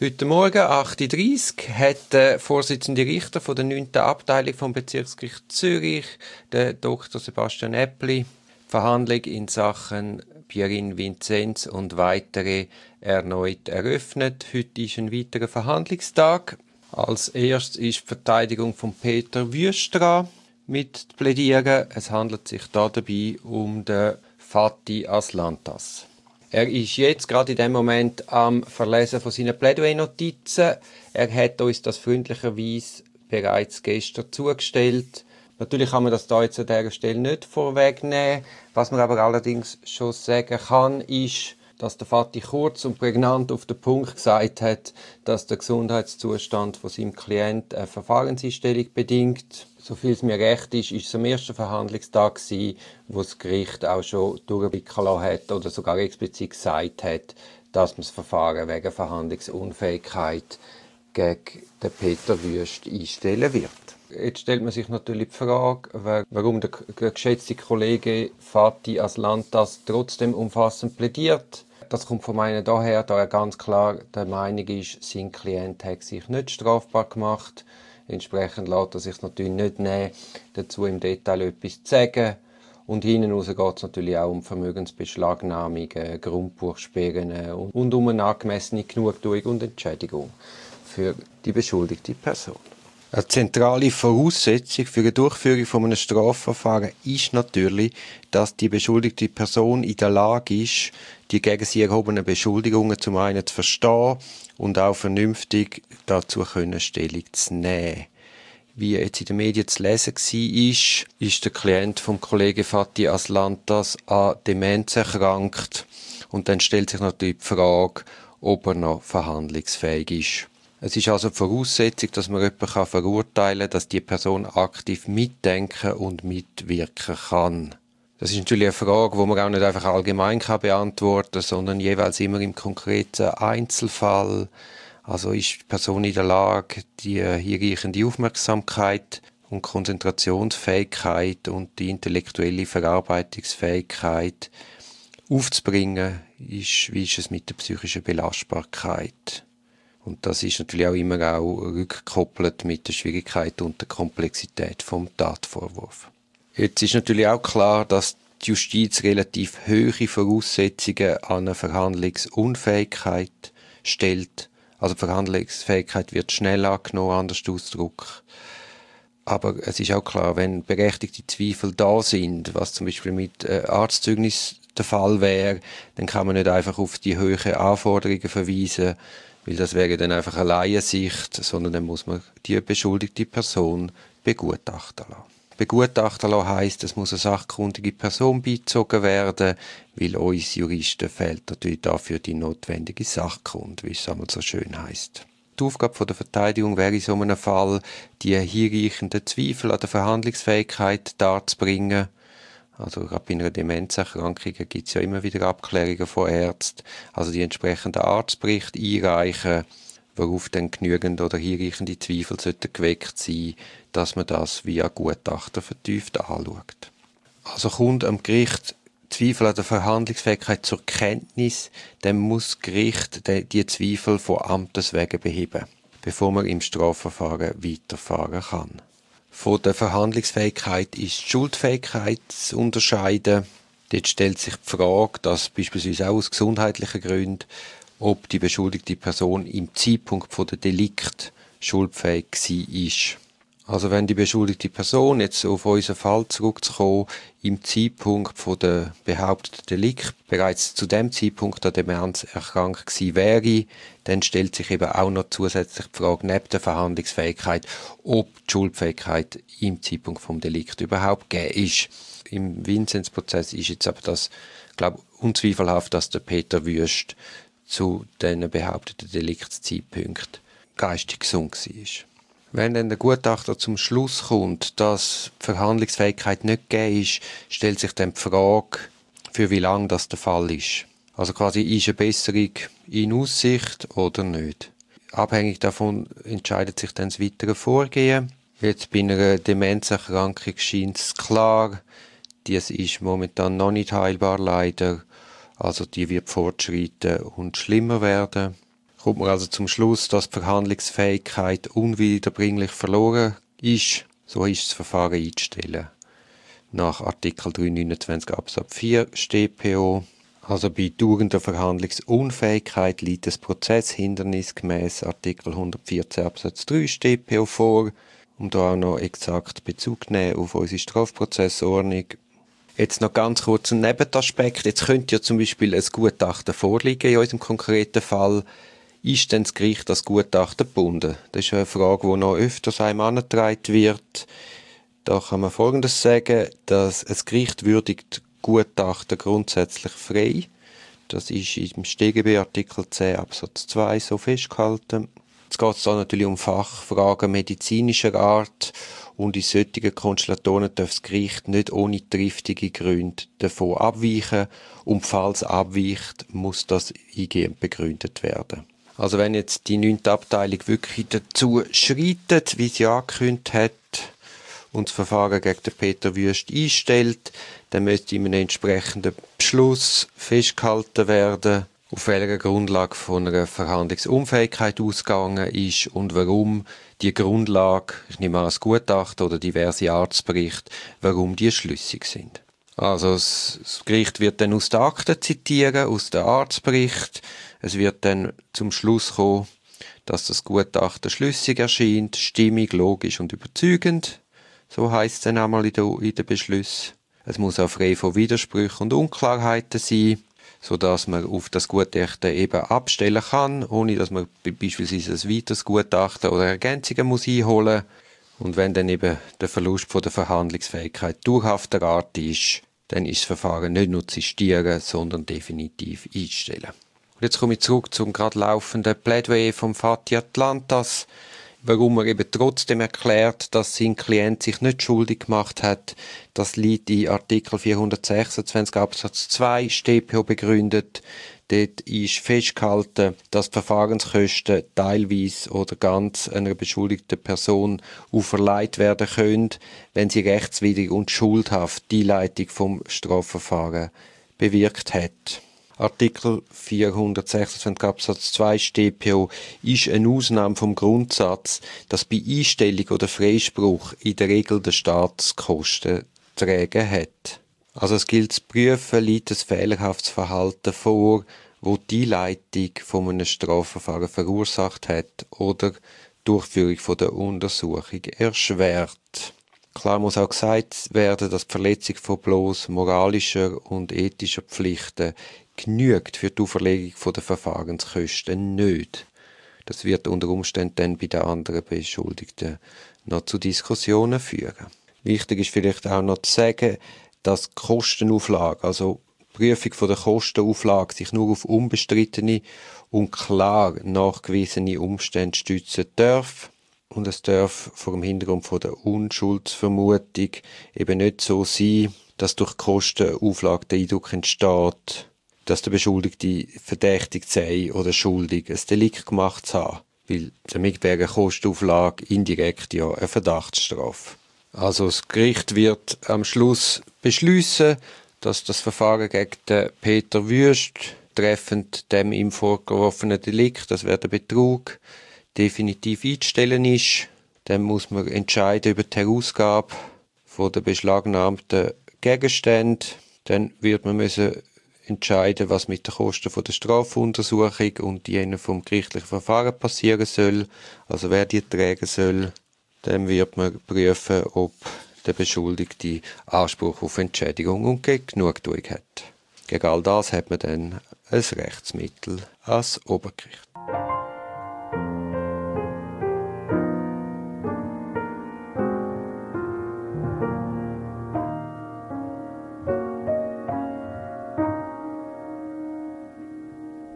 Heute Morgen, 8.30 Uhr, hat der Vorsitzende Richter von der 9. Abteilung vom Bezirksgericht Zürich, der Dr. Sebastian Äppli, die Verhandlung in Sachen Pierin Vinzenz und weitere erneut eröffnet. Heute ist ein weiterer Verhandlungstag. Als erstes ist die Verteidigung von Peter Wüst dran mit Plädieren. Es handelt sich dabei um den Fatih Aslantas. Er ist jetzt gerade in dem Moment am Verlesen von seinen Plädoyer-Notizen. Er hat uns das freundlicherweise bereits gestern zugestellt. Natürlich kann man das da jetzt an dieser Stelle nicht vorwegnehmen. Was man aber allerdings schon sagen kann, ist, dass der Fatih kurz und prägnant auf den Punkt gesagt hat, dass der Gesundheitszustand von seinem Klienten eine Verfahrenseinstellung bedingt. Soviel es mir recht ist es am ersten Verhandlungstag gewesen, wo das Gericht auch schon durchblicken lassen hat oder sogar explizit gesagt hat, dass man das Verfahren wegen Verhandlungsunfähigkeit gegen den Peter Wüst einstellen wird. Jetzt stellt man sich natürlich die Frage, warum der geschätzte Kollege Fatih Aslantas trotzdem umfassend plädiert. Das kommt von meinen daher, da er ganz klar der Meinung ist, sein Klient hat sich nicht strafbar gemacht. Entsprechend lässt er sich natürlich nicht nehmen, dazu im Detail etwas zu sagen. Und hinten raus geht es natürlich auch um Vermögensbeschlagnahmungen, Grundbuchsperren und um eine angemessene Genugtuung und Entschädigung für die beschuldigte Person. Eine zentrale Voraussetzung für die Durchführung von einem Strafverfahren ist natürlich, dass die beschuldigte Person in der Lage ist, die gegen sie erhobenen Beschuldigungen zum einen zu verstehen und auch vernünftig dazu Stellung zu nehmen. Wie jetzt in den Medien zu lesen war, ist der Klient vom Kollegen Fatih Aslantas an Demenz erkrankt. Und dann stellt sich natürlich die Frage, ob er noch verhandlungsfähig ist. Es ist also die Voraussetzung, dass man jemanden verurteilen kann, dass die Person aktiv mitdenken und mitwirken kann. Das ist natürlich eine Frage, die man auch nicht einfach allgemein beantworten kann, sondern jeweils immer im konkreten Einzelfall. Also ist die Person in der Lage, die hinreichende Aufmerksamkeit und Konzentrationsfähigkeit und die intellektuelle Verarbeitungsfähigkeit aufzubringen, wie ist es mit der psychischen Belastbarkeit? Und das ist natürlich auch immer auch rückgekoppelt mit der Schwierigkeit und der Komplexität vom Tatvorwurf. Jetzt ist natürlich auch klar, dass die Justiz relativ hohe Voraussetzungen an eine Verhandlungsunfähigkeit stellt. Also die Verhandlungsfähigkeit wird schnell angenommen, anders ausgedrückt. Aber es ist auch klar, wenn berechtigte Zweifel da sind, was zum Beispiel mit Arztzeugnis der Fall wäre, dann kann man nicht einfach auf die hohen Anforderungen verweisen, weil das wäre dann einfach eine Laiensicht, sondern dann muss man die beschuldigte Person begutachten lassen. Begutachten lassen heisst, es muss eine sachkundige Person beizogen werden, weil uns Juristen fehlt natürlich dafür die notwendige Sachkunde, wie es einmal so schön heisst. Die Aufgabe der Verteidigung wäre in so einem Fall, die hinreichenden Zweifel an der Verhandlungsfähigkeit darzubringen. Also gerade bei einer Demenzerkrankung gibt es ja immer wieder Abklärungen von Ärzten. Also die entsprechenden Arztberichte einreichen, worauf dann genügend oder hinreichende Zweifel geweckt sein, dass man das via Gutachter vertieft anschaut. Also kommt am Gericht Zweifel an der Verhandlungsfähigkeit zur Kenntnis, dann muss das Gericht die Zweifel von Amtes wegen beheben, bevor man im Strafverfahren weiterfahren kann. Von der Verhandlungsfähigkeit ist die Schuldfähigkeit zu unterscheiden. Dort stellt sich die Frage, dass beispielsweise auch aus gesundheitlichen Gründen, ob die beschuldigte Person im Zeitpunkt der Delikt schuldfähig war. Also wenn die beschuldigte Person, jetzt auf unseren Fall zurückzukommen, im Zeitpunkt der behaupteten Delikt bereits zu dem Zeitpunkt an Demenz erkrankt gewesen wäre, dann stellt sich eben auch noch zusätzlich die Frage neben der Verhandlungsfähigkeit, ob die Schuldfähigkeit im Zeitpunkt vom Delikt überhaupt gegeben ist. Im Vinzenz-Prozess ist jetzt aber das, glaube ich, unzweifelhaft, dass der Peter Wüst zu den behaupteten Deliktszeitpunkten geistig gesund war. Wenn dann der Gutachter zum Schluss kommt, dass die Verhandlungsfähigkeit nicht gegeben ist, stellt sich dann die Frage, für wie lange das der Fall ist. Also quasi, ist eine Besserung in Aussicht oder nicht. Abhängig davon entscheidet sich dann das weitere Vorgehen. Jetzt bei einer Demenzerkrankung scheint es klar, dies ist momentan noch nicht heilbar leider. Also die wird fortschreiten und schlimmer werden. Kommt man also zum Schluss, dass die Verhandlungsfähigkeit unwiederbringlich verloren ist, so ist das Verfahren einzustellen. Nach Artikel 329 Absatz 4 StPO. Also bei dauernder Verhandlungsunfähigkeit liegt das Prozesshindernis gemäss Artikel 114 Absatz 3 StPO vor, um da auch noch exakt Bezug zu nehmen auf unsere Strafprozessordnung. Jetzt noch ganz kurz ein Nebenaspekt. Jetzt könnte ja zum Beispiel ein Gutachten vorliegen in unserem konkreten Fall. Ist denn das Gericht das Gutachten gebunden? Das ist eine Frage, die noch öfters einem angetragen wird. Da kann man Folgendes sagen, dass ein Gericht würdigt Gutachten grundsätzlich frei. Das ist im StGB Artikel 10 Absatz 2 so festgehalten. Jetzt geht es da natürlich um Fachfragen medizinischer Art und in solchen Konstellationen darf das Gericht nicht ohne triftige Gründe davon abweichen und falls es abweicht, muss das eingehend begründet werden. Also wenn jetzt die 9. Abteilung wirklich dazu schreitet, wie sie angekündigt hat, und das Verfahren gegen den Peter Wüst einstellt, dann müsste in einem entsprechenden Beschluss festgehalten werden, auf welcher Grundlage von einer Verhandlungsunfähigkeit ausgegangen ist und warum die Grundlage, ich nehme an, das Gutachten oder diverse Arztberichte, warum die schlüssig sind. Also das Gericht wird dann aus der Akte zitieren, aus dem Arztbericht. Es wird dann zum Schluss kommen, dass das Gutachten schlüssig erscheint, stimmig, logisch und überzeugend. So heisst es dann einmal in den Beschlüssen. Es muss auch frei von Widersprüchen und Unklarheiten sein, sodass man auf das Gutachten eben abstellen kann, ohne dass man beispielsweise ein weiteres Gutachten oder Ergänzungen muss einholen muss. Und wenn dann eben der Verlust von der Verhandlungsfähigkeit dauerhafter Art ist, dann ist das Verfahren nicht nur zu sistieren, sondern definitiv einzustellen. Und jetzt komme ich zurück zum gerade laufenden Plädoyer vom Fatih Atlantas, warum er eben trotzdem erklärt, dass sein Klient sich nicht schuldig gemacht hat. Das liegt in Artikel 426 Absatz 2 StPO begründet. Dort ist festgehalten, dass die Verfahrenskosten teilweise oder ganz einer beschuldigten Person auferlegt werden können, wenn sie rechtswidrig und schuldhaft die Einleitung vom Strafverfahren bewirkt hat. Artikel 426 Absatz 2 StPO ist eine Ausnahme vom Grundsatz, dass bei Einstellung oder Freispruch in der Regel der Staat Kosten zu tragen hat. Also es gilt zu prüfen, liegt ein fehlerhaftes Verhalten vor, wo die Einleitung von einem Strafverfahren verursacht hat oder die Durchführung von der Untersuchung erschwert. Klar muss auch gesagt werden, dass die Verletzung von bloß moralischer und ethischer Pflichten genügt für die Auferlegung der Verfahrenskosten nicht. Das wird unter Umständen dann bei den anderen Beschuldigten noch zu Diskussionen führen. Wichtig ist vielleicht auch noch zu sagen, dass die Kostenauflage, also die Prüfung von der Kostenauflage, sich nur auf unbestrittene und klar nachgewiesene Umstände stützen darf. Und es darf vor dem Hintergrund von der Unschuldsvermutung eben nicht so sein, dass durch die Kostenauflage der Eindruck entsteht, dass der Beschuldigte verdächtigt sei oder schuldig, ein Delikt gemacht zu haben. Weil damit wäre eine Kostenauflage indirekt ja eine Verdachtsstrafe. Also das Gericht wird am Schluss beschließen, dass das Verfahren gegen den Peter Wüst treffend dem ihm vorgeworfenen Delikt, das wäre der Betrug, definitiv einzustellen ist. Dann muss man entscheiden über die Herausgabe von der beschlagnahmten Gegenstände. Dann wird man müssen entscheiden, was mit den Kosten von der Strafuntersuchung und jenen vom gerichtlichen Verfahren passieren soll, also wer die tragen soll. Dann wird man prüfen, ob der Beschuldigte Anspruch auf Entschädigung und Genugtuung hat. Gegen all das hat man dann ein Rechtsmittel als Obergericht.